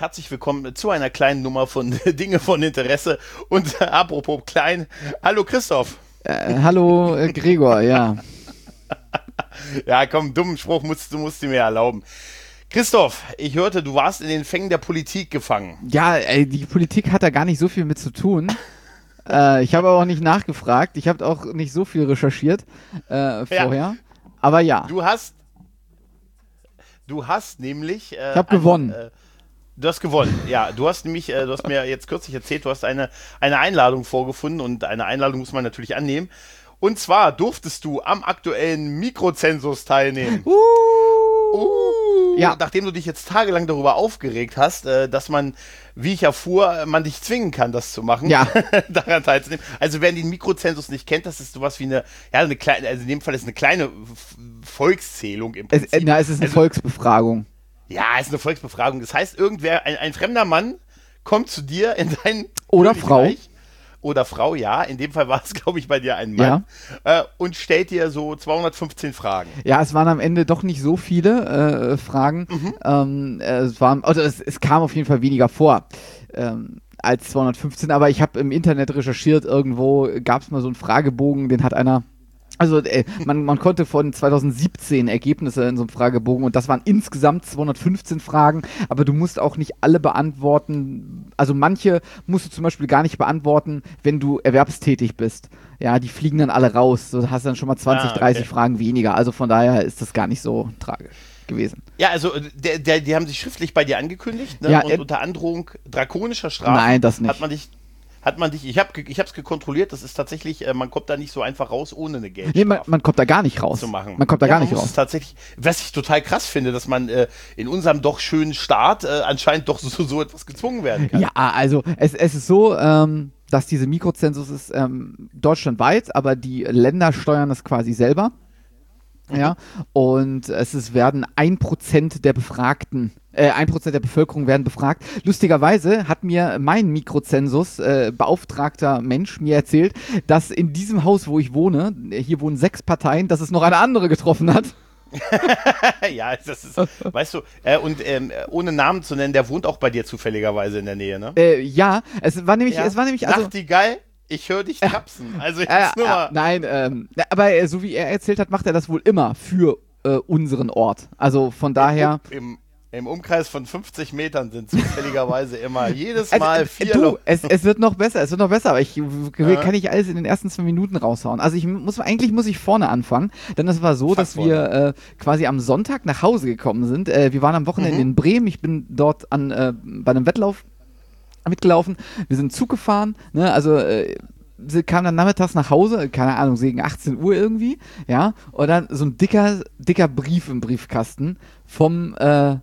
herzlich willkommen zu einer kleinen Nummer von Dinge von Interesse. Und apropos klein, hallo Christoph. Hallo Gregor, ja. Ja, komm, dummen Spruch musst du mir erlauben. Christoph, ich hörte, du warst in den Fängen der Politik gefangen. Ja, die Politik hat da gar nicht so viel mit zu tun. Ich habe auch nicht nachgefragt. Ich habe auch nicht so viel recherchiert vorher. Ja. Aber ja. Du hast nämlich... ich habe gewonnen. Du hast gewonnen, ja. Du hast mir jetzt kürzlich erzählt, du hast eine Einladung vorgefunden und eine Einladung muss man natürlich annehmen. Und zwar durftest du am aktuellen Mikrozensus teilnehmen. Ja. Nachdem du dich jetzt tagelang darüber aufgeregt hast, dass man, wie ich erfuhr, man dich zwingen kann, das zu machen, ja. daran teilzunehmen. Also wer den Mikrozensus nicht kennt, das ist sowas wie eine kleine, also in dem Fall ist eine kleine Volkszählung im Prinzip. Es ist eine Volksbefragung. Ja, es ist eine Volksbefragung. Das heißt, ein fremder Mann kommt zu dir in dein Oder Frau. Oder Frau, ja. In dem Fall war es, glaube ich, bei dir ein Mann. Ja. Und stellt dir so 215 Fragen. Ja, es waren am Ende doch nicht so viele Fragen. Es kam auf jeden Fall weniger vor als 215. Aber ich habe im Internet recherchiert. Irgendwo gab es mal so einen Fragebogen, den hat einer... Also man konnte von 2017 Ergebnisse in so einem Fragebogen und das waren insgesamt 215 Fragen, aber du musst auch nicht alle beantworten, also manche musst du zum Beispiel gar nicht beantworten, wenn du erwerbstätig bist. Ja, die fliegen dann alle raus, du hast dann schon mal 20, 30 Fragen weniger, also von daher ist das gar nicht so tragisch gewesen. Ja, also die haben sich schriftlich bei dir angekündigt, ne? Ja, und unter Androhung drakonischer Strafen nein, das nicht. Hat man dich, ich hab's gekontrolliert, das ist tatsächlich, man kommt da nicht so einfach raus ohne eine Geldstrafe. Nee, man kommt da gar nicht raus. Zu machen. Man kommt da gar nicht raus. Das ist tatsächlich, was ich total krass finde, dass man in unserem doch schönen Staat anscheinend doch so etwas gezwungen werden kann. Ja, also es ist so, dass diese Mikrozensus ist deutschlandweit, aber die Länder steuern das quasi selber. Ja, und werden 1% der Befragten, 1% der Bevölkerung werden befragt. Lustigerweise hat mir mein Mikrozensus beauftragter Mensch mir erzählt, dass in diesem Haus, wo ich wohne, hier wohnen 6 Parteien, dass es noch eine andere getroffen hat. Ja, das ist, weißt du, ohne Namen zu nennen, der wohnt auch bei dir zufälligerweise in der Nähe, ne? Ja, es war nämlich also Nachtigall, ich höre dich trapsen. Also nein, aber so wie er erzählt hat, macht er das wohl immer für unseren Ort. Also von daher... Im Umkreis von 50 Metern sind zufälligerweise immer jedes Mal 4 Es wird noch besser, aber ich kann nicht alles in den ersten 2 Minuten raushauen. Also eigentlich muss ich vorne anfangen, denn es war so, dass wir quasi am Sonntag nach Hause gekommen sind. Wir waren am Wochenende in Bremen, ich bin dort bei einem Wettlauf mitgelaufen, wir sind Zug gefahren, ne, also sie kam dann nachmittags nach Hause, keine Ahnung, gegen 18 Uhr irgendwie, ja, und dann so ein dicker Brief im Briefkasten vom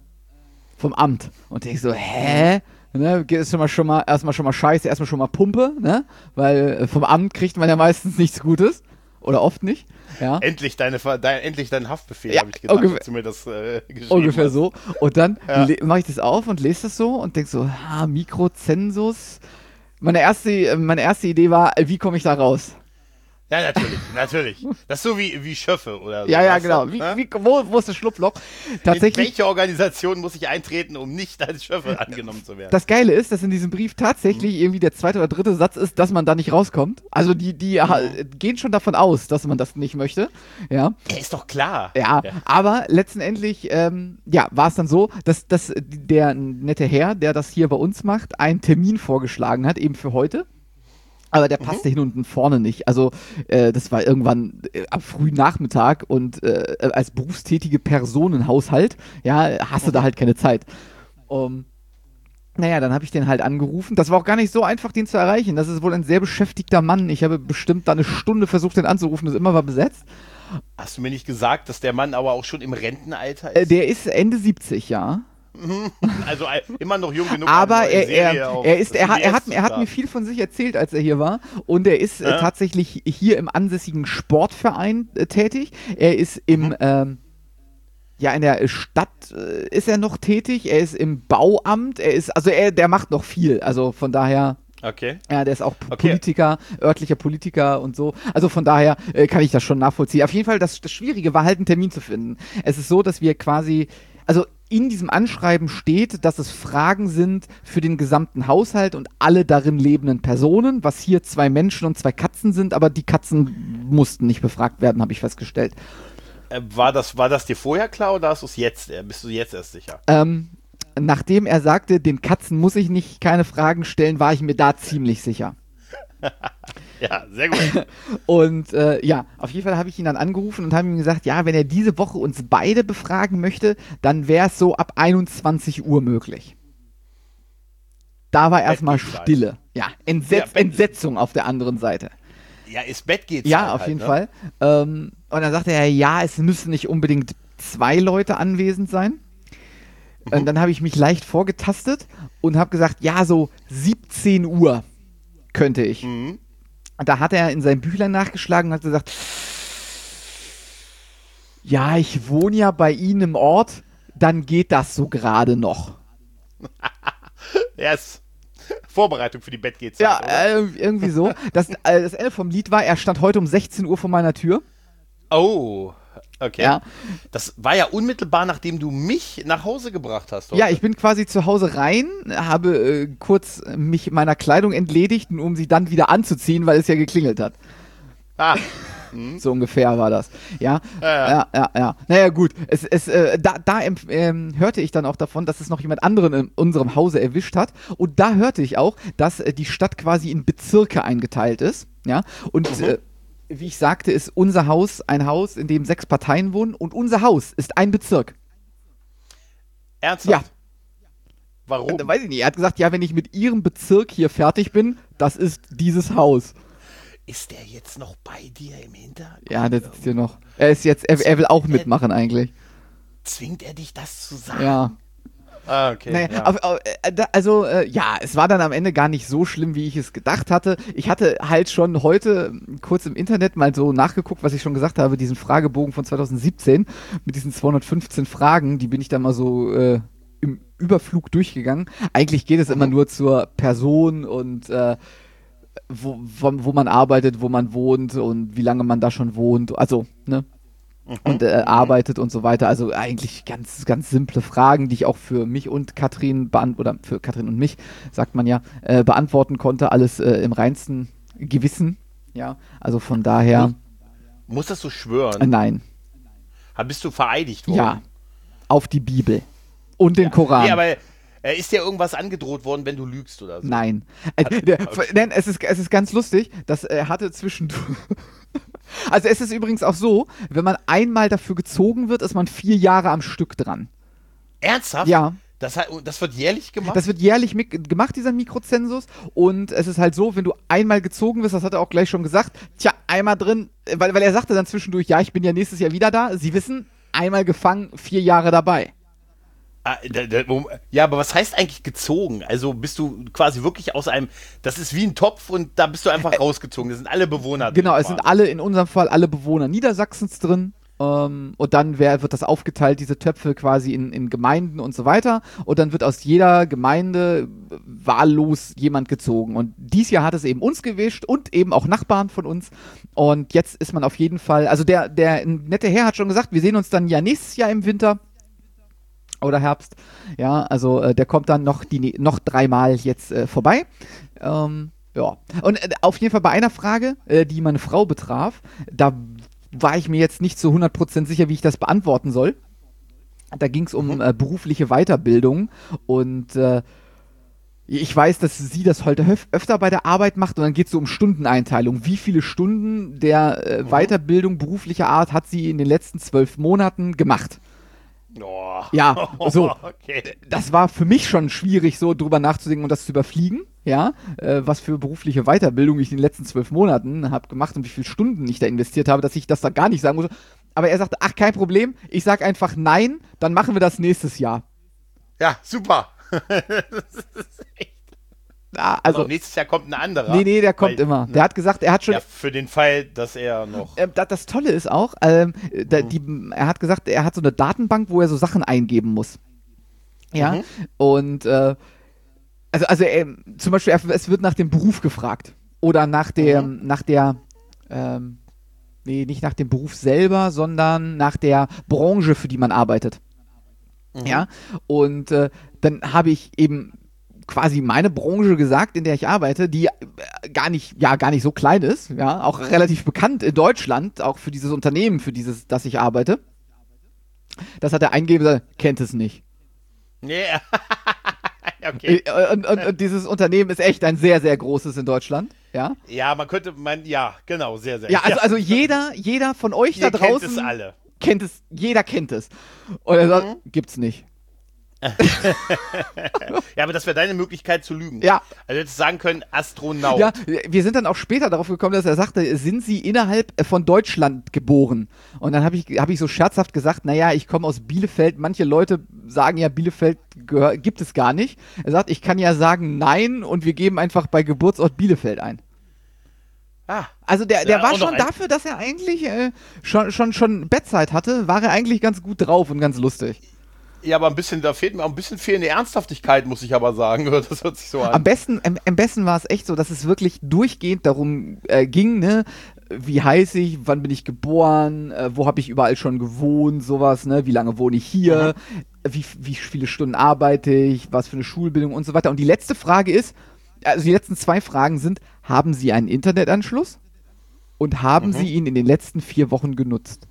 Amt. Und ich so, hä? Ne, erstmal schon mal scheiße, erstmal schon mal Pumpe, ne? Weil vom Amt kriegt man ja meistens nichts Gutes. Oder oft nicht. Ja. Endlich dein Haftbefehl, ja, habe ich gedacht, als du mir das geschrieben ungefähr hast. So. Und dann mache ich das auf und lese das so und denke so, Mikrozensus. Meine erste Idee war, wie komme ich da raus? Ja, natürlich. Das ist so wie Schöffe oder so. Ja, genau. Wo ist das Schlupfloch? Tatsächlich. In welche Organisation muss ich eintreten, um nicht als Schöffe angenommen zu werden? Das Geile ist, dass in diesem Brief tatsächlich irgendwie der 2. oder 3. Satz ist, dass man da nicht rauskommt. Also die gehen schon davon aus, dass man das nicht möchte. Ja, ist doch klar. Ja. Aber letztendlich war es dann so, dass der nette Herr, der das hier bei uns macht, einen Termin vorgeschlagen hat, eben für heute. Aber der passte hin und vorne nicht. Also das war irgendwann am frühen Nachmittag und als berufstätige Person im Haushalt, hast du da halt keine Zeit. Dann habe ich den halt angerufen. Das war auch gar nicht so einfach, den zu erreichen. Das ist wohl ein sehr beschäftigter Mann. Ich habe bestimmt da eine Stunde versucht, den anzurufen. Das immer war besetzt. Hast du mir nicht gesagt, dass der Mann aber auch schon im Rentenalter ist? Der ist Ende 70, ja. Also immer noch jung genug. Aber er hat mir viel von sich erzählt, als er hier war. Und er ist tatsächlich hier im ansässigen Sportverein tätig. Er ist in der Stadt ist er noch tätig. Er ist im Bauamt. Der macht noch viel. Also von daher. Okay. Ja, der ist auch Politiker, örtlicher Politiker und so. Also von daher kann ich das schon nachvollziehen. Auf jeden Fall, das Schwierige war halt, einen Termin zu finden. Es ist so, dass wir quasi, also in diesem Anschreiben steht, dass es Fragen sind für den gesamten Haushalt und alle darin lebenden Personen, was hier 2 Menschen und 2 Katzen sind, aber die Katzen mussten nicht befragt werden, habe ich festgestellt. War das dir vorher klar oder bist du jetzt erst sicher? Nachdem er sagte, den Katzen muss ich nicht keine Fragen stellen, war ich mir da ziemlich sicher. Ja, sehr gut. Und ja, auf jeden Fall habe ich ihn dann angerufen und habe ihm gesagt, ja, wenn er diese Woche uns beide befragen möchte, dann wäre es so ab 21 Uhr möglich. Da war erstmal Stille. Ja, Entsetzung auf der anderen Seite. Ja, ins Bett geht's. Ja, auf jeden Fall. Und dann sagte er, ja, es müssen nicht unbedingt 2 Leute anwesend sein. Und dann habe ich mich leicht vorgetastet und habe gesagt, ja, so 17 Uhr könnte ich. Und da hat er in seinem Büchlein nachgeschlagen und hat gesagt, ja, ich wohne ja bei Ihnen im Ort, dann geht das so gerade noch. Yes. Vorbereitung für die Bettgehzeit. Ja, irgendwie so. Das Ende vom Lied war, er stand heute um 16 Uhr vor meiner Tür. Oh, okay. Ja. Das war ja unmittelbar, nachdem du mich nach Hause gebracht hast. Heute. Ja, ich bin quasi zu Hause rein, habe kurz mich meiner Kleidung entledigt, um sie dann wieder anzuziehen, weil es ja geklingelt hat. Ah. So ungefähr war das. Ja. Naja, gut. Hörte ich dann auch davon, dass es noch jemand anderen in unserem Hause erwischt hat. Und da hörte ich auch, dass die Stadt quasi in Bezirke eingeteilt ist. Ja. Und wie ich sagte, ist unser Haus ein Haus, in dem 6 Parteien wohnen. Und unser Haus ist ein Bezirk. Ernsthaft? Ja. Warum? Weiß ich nicht. Er hat gesagt, ja, wenn ich mit Ihrem Bezirk hier fertig bin, das ist dieses Haus. Ist der jetzt noch bei dir im Hintergrund? Ja, der sitzt hier noch. Er will auch mitmachen eigentlich. Zwingt er dich, das zu sagen? Ja. Ah, okay. Naja, ja. Es war dann am Ende gar nicht so schlimm, wie ich es gedacht hatte. Ich hatte halt schon heute kurz im Internet mal so nachgeguckt, was ich schon gesagt habe, diesen Fragebogen von 2017 mit diesen 215 Fragen, die bin ich dann mal so im Überflug durchgegangen. Eigentlich geht es immer nur zur Person und wo man arbeitet, wo man wohnt und wie lange man da schon wohnt, also, ne? Und arbeitet und so weiter. Also eigentlich ganz, ganz simple Fragen, die ich auch für mich und Katrin oder für Katrin und mich, sagt man ja, beantworten konnte. Alles im reinsten Gewissen. Ja, also von daher. Musstest du schwören? Nein. Bist du vereidigt worden? Ja, auf die Bibel und den Koran. Nee, aber ist dir irgendwas angedroht worden, wenn du lügst oder so? Nein. Es ist ganz lustig, dass er hatte zwischendurch. Also es ist übrigens auch so, wenn man einmal dafür gezogen wird, ist man 4 Jahre am Stück dran. Ernsthaft? Ja. Das wird jährlich gemacht? Das wird jährlich gemacht, dieser Mikrozensus. Und es ist halt so, wenn du einmal gezogen wirst, das hat er auch gleich schon gesagt, einmal drin, weil er sagte dann zwischendurch, ja, ich bin ja nächstes Jahr wieder da. Sie wissen, einmal gefangen, 4 Jahre dabei. Ja, aber was heißt eigentlich gezogen? Also bist du quasi wirklich aus einem, das ist wie ein Topf und da bist du einfach rausgezogen. Das sind alle Bewohner drin. Genau, es sind alle, in unserem Fall, alle Bewohner Niedersachsens drin. Und dann wird das aufgeteilt, diese Töpfe quasi in Gemeinden und so weiter. Und dann wird aus jeder Gemeinde wahllos jemand gezogen. Und dieses Jahr hat es eben uns gewischt und eben auch Nachbarn von uns. Und jetzt ist man auf jeden Fall, also der nette Herr hat schon gesagt, wir sehen uns dann ja nächstes Jahr im Winter. Oder Herbst. Ja, also der kommt dann noch 3-mal jetzt vorbei. Ja. Und auf jeden Fall bei einer Frage, die meine Frau betraf, da war ich mir jetzt nicht zu 100% sicher, wie ich das beantworten soll. Da ging es um berufliche Weiterbildung und ich weiß, dass sie das heute öfter bei der Arbeit macht und dann geht es so um Stundeneinteilung. Wie viele Stunden der Weiterbildung beruflicher Art hat sie in den letzten 12 Monaten gemacht? Oh. Ja, so. Okay. Das war für mich schon schwierig, so drüber nachzudenken und das zu überfliegen. Ja, was für berufliche Weiterbildung ich in den letzten 12 Monaten habe gemacht und wie viele Stunden ich da investiert habe, dass ich das da gar nicht sagen muss. Aber er sagte, ach, kein Problem, ich sag einfach nein, dann machen wir das nächstes Jahr. Ja, super. Also nächstes Jahr kommt ein anderer. Nee, der kommt immer. Der hat gesagt, er hat schon... Ja, für den Fall, dass er noch... Das Tolle ist auch, er hat gesagt, er hat so eine Datenbank, wo er so Sachen eingeben muss. Ja, und zum Beispiel, es wird nach dem Beruf gefragt. Oder nicht nach dem Beruf selber, sondern nach der Branche, für die man arbeitet. Ja, und dann habe ich eben quasi meine Branche gesagt, in der ich arbeite, die gar nicht so klein ist, ja, auch relativ bekannt in Deutschland, auch für dieses Unternehmen, das ich arbeite. Das hat er eingegeben und gesagt, kennt es nicht. Yeah. Okay. Und dieses Unternehmen ist echt ein sehr, sehr großes in Deutschland, ja. Ja, ja, genau, sehr, sehr. Ja, also jeder von euch da draußen kennt es alle. Jeder kennt es. Und er sagt, gibt's nicht. Ja, aber das wäre deine Möglichkeit zu lügen. Ja. Also du hättest sagen können, Astronaut. Ja, wir sind dann auch später darauf gekommen, dass er sagte, sind Sie innerhalb von Deutschland geboren? Und dann hab ich so scherzhaft gesagt, naja, ich komme aus Bielefeld. Manche Leute sagen ja, Bielefeld gibt es gar nicht. Er sagt, ich kann ja sagen nein und wir geben einfach bei Geburtsort Bielefeld ein. Also der war schon dafür, dass er eigentlich schon Bettzeit hatte, war er eigentlich ganz gut drauf und ganz lustig. Ja, aber da fehlt mir auch ein bisschen fehlende Ernsthaftigkeit, muss ich aber sagen. Das hört sich so an. Am besten war es echt so, dass es wirklich durchgehend darum ging, ne? Wie heiß ich, wann bin ich geboren, wo habe ich überall schon gewohnt, sowas, ne? Wie lange wohne ich hier, wie viele Stunden arbeite ich, was für eine Schulbildung und so weiter. Und die letzte Frage ist, also die letzten 2 Fragen sind, haben Sie einen Internetanschluss und haben Sie ihn in den letzten 4 Wochen genutzt?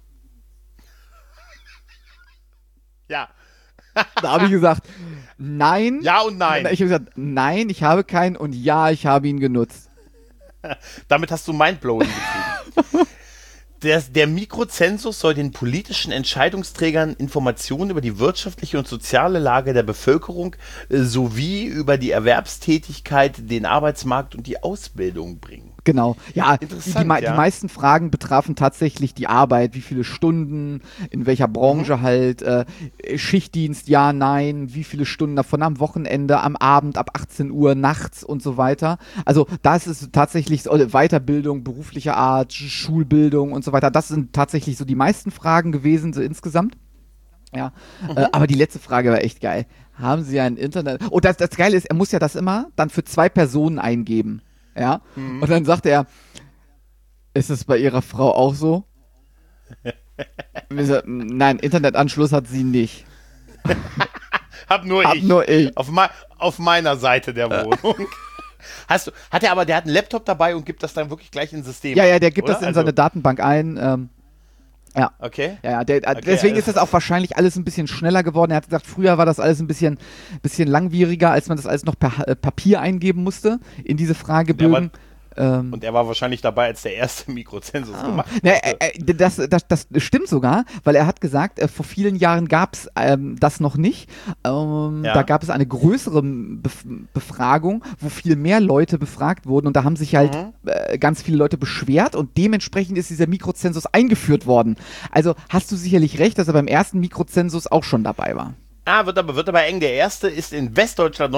Ja. Da habe ich gesagt, nein. Ja und nein. Ich habe gesagt, nein, ich habe keinen und ja, ich habe ihn genutzt. Damit hast du Mindblowing getrieben. Der Mikrozensus soll den politischen Entscheidungsträgern Informationen über die wirtschaftliche und soziale Lage der Bevölkerung sowie über die Erwerbstätigkeit, den Arbeitsmarkt und die Ausbildung bringen. Genau, ja, die Interessant, meisten Fragen betrafen tatsächlich die Arbeit, wie viele Stunden, in welcher Branche halt, Schichtdienst, ja, nein, wie viele Stunden davon am Wochenende, am Abend, ab 18 Uhr, nachts und so weiter. Also da ist es tatsächlich so, Weiterbildung, beruflicher Art, Schulbildung und so weiter. Das sind tatsächlich so die meisten Fragen gewesen, so insgesamt. Ja, aber die letzte Frage war echt geil. Haben Sie ein Internet? Oh, das Geile ist, er muss ja das immer dann für 2 Personen eingeben. Ja, und dann sagt er, ist es bei Ihrer Frau auch so? Nein, Internetanschluss hat sie nicht. Hab nur ich. Auf meiner Seite der Wohnung. Der hat einen Laptop dabei und gibt das dann wirklich gleich ins System? Ja, der gibt das in seine Datenbank ein. Ja. Okay. Ja, deswegen ist das auch wahrscheinlich alles ein bisschen schneller geworden. Er hat gesagt, früher war das alles ein bisschen langwieriger, als man das alles noch per Papier eingeben musste in diese Fragebögen. Und er war wahrscheinlich dabei, als der erste Mikrozensus gemacht wurde. Das stimmt sogar, weil er hat gesagt, vor vielen Jahren gab es das noch nicht. Da gab es eine größere Befragung, wo viel mehr Leute befragt wurden und da haben sich halt ganz viele Leute beschwert und dementsprechend ist dieser Mikrozensus eingeführt worden. Also hast du sicherlich recht, dass er beim ersten Mikrozensus auch schon dabei war. Wird aber eng. Der erste ist in Westdeutschland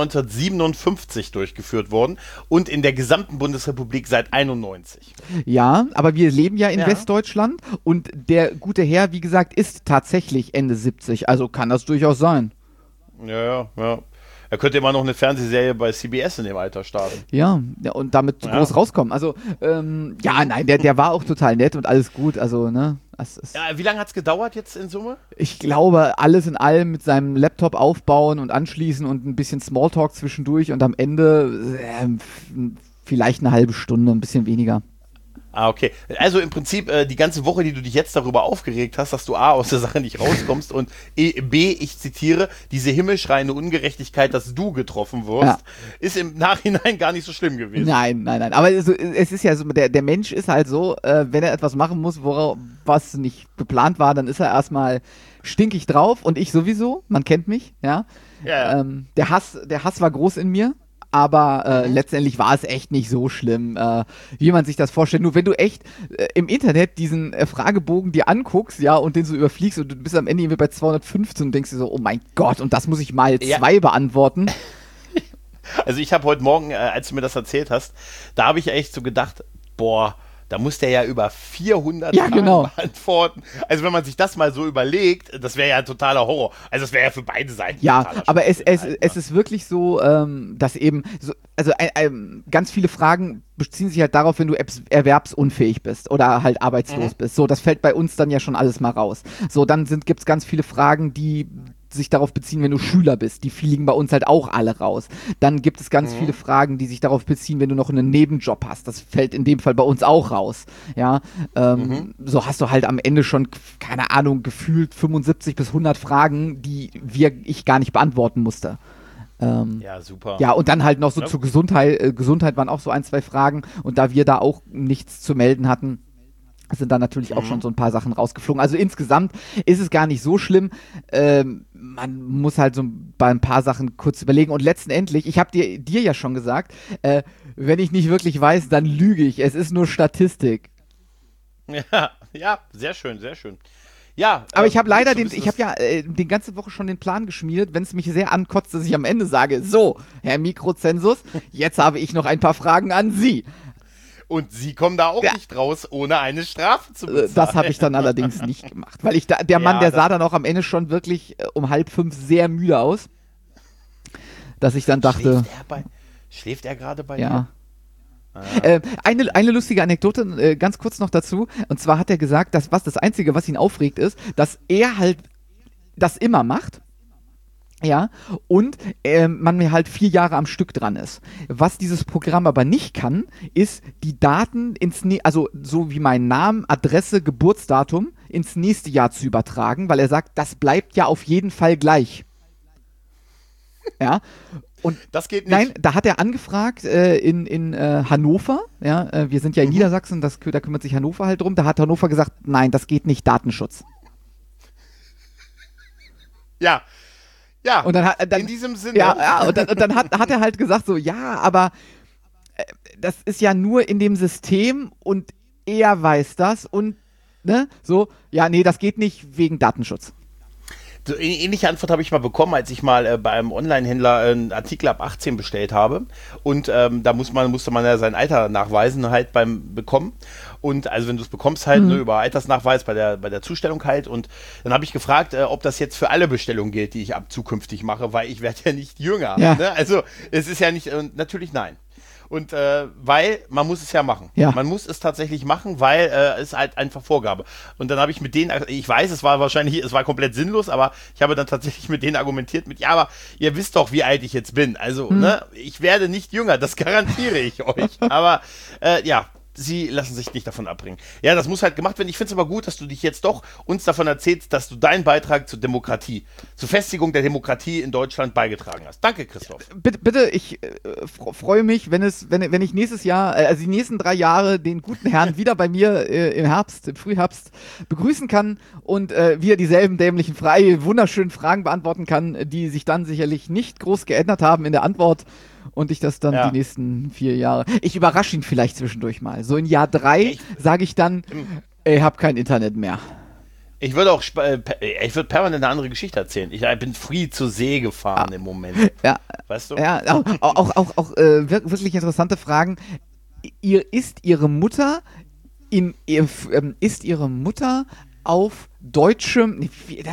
1957 durchgeführt worden und in der gesamten Bundesrepublik seit 91. Ja, aber wir leben ja in Westdeutschland und der gute Herr, wie gesagt, ist tatsächlich Ende 70, also kann das durchaus sein. Ja. Er könnte immer noch eine Fernsehserie bei CBS in dem Alter starten. Ja, und damit groß rauskommen. Also, nein, der war auch total nett und alles gut, also, ne. Wie lange hat es gedauert jetzt in Summe? Ich glaube, alles in allem mit seinem Laptop aufbauen und anschließen und ein bisschen Smalltalk zwischendurch und am Ende vielleicht eine halbe Stunde, ein bisschen weniger. Okay. Also im Prinzip die ganze Woche, die du dich jetzt darüber aufgeregt hast, dass du A, aus der Sache nicht rauskommst und B, ich zitiere, diese himmelschreiende Ungerechtigkeit, dass du getroffen wirst, ist im Nachhinein gar nicht so schlimm gewesen. Nein. Aber es ist ja so, der Mensch ist halt so, wenn er etwas machen muss, was nicht geplant war, dann ist er erstmal stinkig drauf und ich sowieso, man kennt mich, ja. Der Hass war groß in mir. Aber letztendlich war es echt nicht so schlimm, wie man sich das vorstellt. Nur wenn du echt im Internet diesen Fragebogen dir anguckst, ja, und den so überfliegst und du bist am Ende irgendwie bei 215 und denkst dir so, oh mein Gott, und das muss ich mal 2 beantworten. Also ich habe heute Morgen, als du mir das erzählt hast, da habe ich echt so gedacht, boah, da muss der ja über 400 Fragen beantworten. Also wenn man sich das mal so überlegt, das wäre ja ein totaler Horror. Also das wäre ja für beide Seiten totaler aber es ist wirklich so, dass eben, ganz viele Fragen beziehen sich halt darauf, wenn du erwerbsunfähig bist oder halt arbeitslos bist. So, das fällt bei uns dann ja schon alles mal raus. So, dann gibt's ganz viele Fragen, die sich darauf beziehen, wenn du Schüler bist. Die fliegen bei uns halt auch alle raus. Dann gibt es ganz viele Fragen, die sich darauf beziehen, wenn du noch einen Nebenjob hast. Das fällt in dem Fall bei uns auch raus. Ja, so hast du halt am Ende schon, keine Ahnung, gefühlt 75 bis 100 Fragen, die ich gar nicht beantworten musste. Ja, super. Ja, und dann halt noch so zur Gesundheit. Gesundheit waren auch so 1, 2 Fragen. Und da wir da auch nichts zu melden hatten, sind da natürlich auch schon so ein paar Sachen rausgeflogen. Also insgesamt ist es gar nicht so schlimm. Man muss halt so bei ein paar Sachen kurz überlegen. Und letztendlich, ich habe dir ja schon gesagt, wenn ich nicht wirklich weiß, dann lüge ich. Es ist nur Statistik. Ja, sehr schön, sehr schön. Ja, aber ich habe leider die ganze Woche schon den Plan geschmiedet, wenn es mich sehr ankotzt, dass ich am Ende sage, so, Herr Mikrozensus, jetzt habe ich noch ein paar Fragen an Sie. Und Sie kommen da auch nicht raus, ohne eine Strafe zu bezahlen. Das habe ich dann allerdings nicht gemacht, weil der Mann, der sah dann auch am Ende schon wirklich um 4:30 sehr müde aus, dass ich dann dachte... Schläft er gerade bei dir? Eine lustige Anekdote, ganz kurz noch dazu. Und zwar hat er gesagt, dass das Einzige, was ihn aufregt, ist, dass er halt das immer macht. Ja, und man mir halt 4 Jahre am Stück dran ist. Was dieses Programm aber nicht kann, ist die Daten also so wie mein Name, Adresse, Geburtsdatum ins nächste Jahr zu übertragen, weil er sagt, das bleibt ja auf jeden Fall gleich. Ja. Und das geht nicht. Nein, da hat er angefragt in Hannover, ja, wir sind ja in Niedersachsen, da kümmert sich Hannover halt drum, da hat Hannover gesagt, nein, das geht nicht, Datenschutz. Ja, und dann in diesem Sinne. Ja, und dann hat er halt gesagt so, ja, aber das ist ja nur in dem System und er weiß das und, ne, so, ja, nee, das geht nicht wegen Datenschutz. So ähnliche Antwort habe ich mal bekommen, als ich mal bei einem Online-Händler einen Artikel ab 18 bestellt habe. Und da musste man ja sein Alter nachweisen halt beim Bekommen. Und also wenn du es bekommst halt über Altersnachweis bei der Zustellung halt. Und dann habe ich gefragt, ob das jetzt für alle Bestellungen gilt, die ich zukünftig mache, weil ich werde ja nicht jünger. Ja. Ne? Also es ist ja nicht, natürlich nein. Und weil man muss es ja machen. Ja. Man muss es tatsächlich machen, weil es halt einfach Vorgabe. Und dann habe ich mit denen, ich weiß, es war komplett sinnlos, aber ich habe dann tatsächlich mit denen argumentiert ja, aber ihr wisst doch, wie alt ich jetzt bin. Also, ne, ich werde nicht jünger, das garantiere ich euch. Aber ja, sie lassen sich nicht davon abbringen. Ja, das muss halt gemacht werden. Ich finde es aber gut, dass du dich jetzt doch uns davon erzählst, dass du deinen Beitrag zur Demokratie, zur Festigung der Demokratie in Deutschland beigetragen hast. Danke, Christoph. Bitte, ich freue mich, wenn ich nächstes Jahr, also die nächsten 3 Jahre, den guten Herrn wieder bei mir im Frühherbst begrüßen kann und wieder dieselben dämlichen, wunderschönen Fragen beantworten kann, die sich dann sicherlich nicht groß geändert haben in der Antwort. Und ich das dann die nächsten 4 Jahre. Ich überrasche ihn vielleicht zwischendurch mal. So in Jahr 3 sage ich dann, ich habe kein Internet mehr. Ich würde permanent eine andere Geschichte erzählen. Ich bin free zur See gefahren im Moment. Ja. Weißt du? Ja, auch wirklich interessante Fragen. Ist Ihre Mutter auf deutschem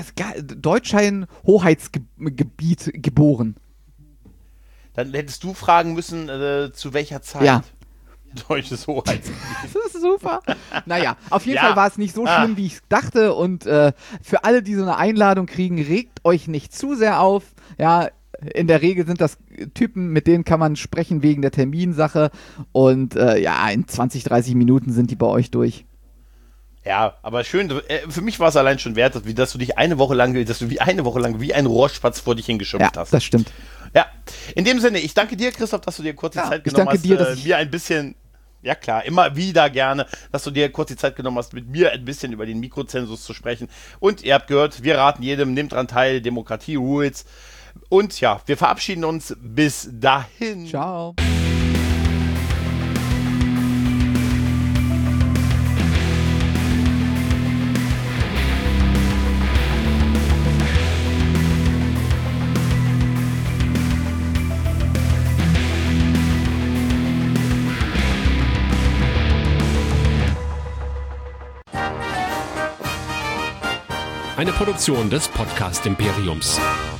Hoheitsgebiet geboren? Dann hättest du fragen müssen, zu welcher Zeit. Ja. Deutsches Hoheitsgebiet. Das ist super. Naja, auf jeden Fall war es nicht so schlimm, wie ich dachte. Und für alle, die so eine Einladung kriegen, regt euch nicht zu sehr auf. Ja, in der Regel sind das Typen, mit denen kann man sprechen wegen der Terminsache. Und in 20, 30 Minuten sind die bei euch durch. Ja, aber schön, für mich war es allein schon wert, dass du wie eine Woche lang wie ein Rohrspatz vor dich hingeschimpft hast. Das stimmt. Ja, in dem Sinne, ich danke dir, Christoph, dass du dir kurz die Zeit genommen hast, mir ein bisschen, ja klar, immer wieder gerne, dass du dir kurz die Zeit genommen hast, mit mir ein bisschen über den Mikrozensus zu sprechen. Und ihr habt gehört, wir raten jedem, nehmt dran teil, Demokratie Rules. Und ja, wir verabschieden uns bis dahin. Ciao. Eine Produktion des Podcast Imperiums.